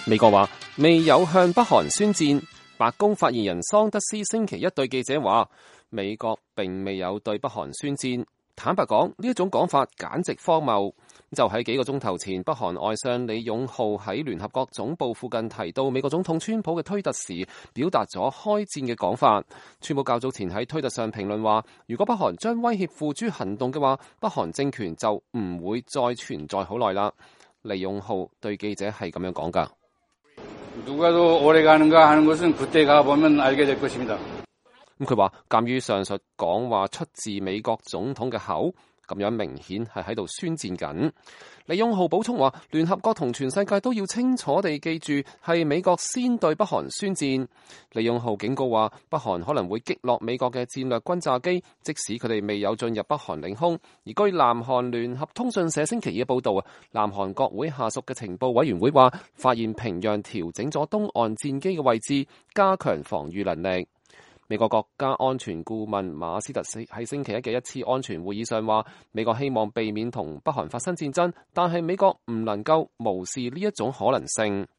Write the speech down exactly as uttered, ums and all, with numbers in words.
美國話未有向北韓宣戰。白宮發言人桑德斯星期一對記者話，美國並未有對北韓宣戰。坦白講，呢一種講法簡直荒謬。就喺幾個鐘頭前，北韓外相李勇浩喺聯合國總部附近提到美國總統川普嘅推特時，表達咗開戰嘅講法。川普較早前喺推特上評論話，如果北韓將威脅付諸行動嘅話，北韓政權就唔會再存在好耐啦。李勇浩對記者係咁樣講㗎。咁佢話，鑑於上述講話出自美國總統嘅口，咁樣明顯係喺度宣戰緊。李勇浩補充話，聯合國同全世界都要清楚地記住，係美國先對北韓宣戰。李勇浩警告話，北韓可能會擊落美國嘅戰略轟炸機，即使佢哋未有進入北韓領空。而據南韓聯合通訊社星期二嘅報導啊，南韓國會下屬嘅情報委員會話，發現平壤調整咗東岸戰機嘅位置，加強防禦能力。美國國家安全顧問馬斯特喺星期一嘅一次安全會議上話，美國希望避免同北韓發生戰爭，但係美國唔能夠無視呢一種可能性。